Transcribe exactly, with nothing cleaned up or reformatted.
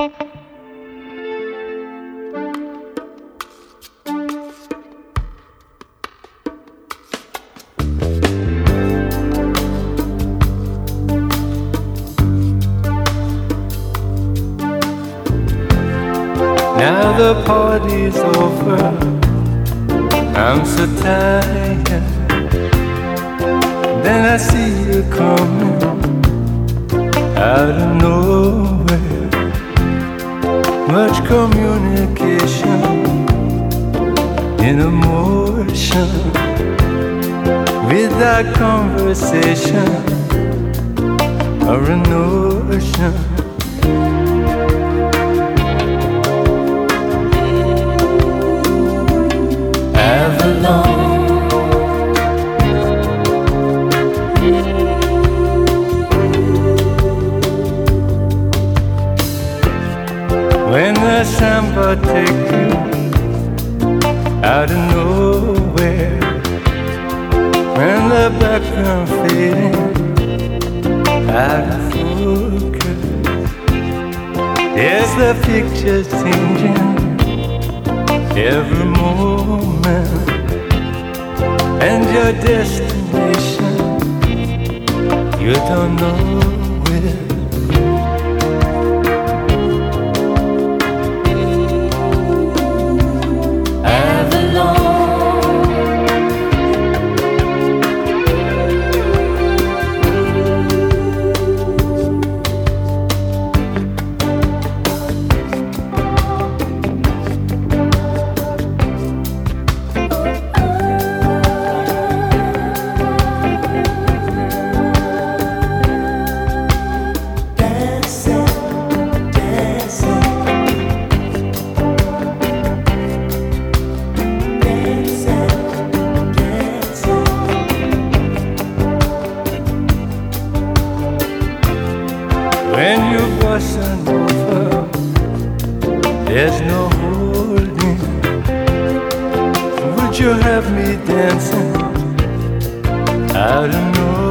Now the party's over, I'm so tired. Then I see you coming out of nowhere. Much communication in emotion, without conversation or a notion. Avalon, when the samba take you out of nowhere, when the background fading out of focus, there's the picture changing every moment, and your destination you don't know where. When you bustin' over, there's no holding. Would you have me dancing out of nowhere?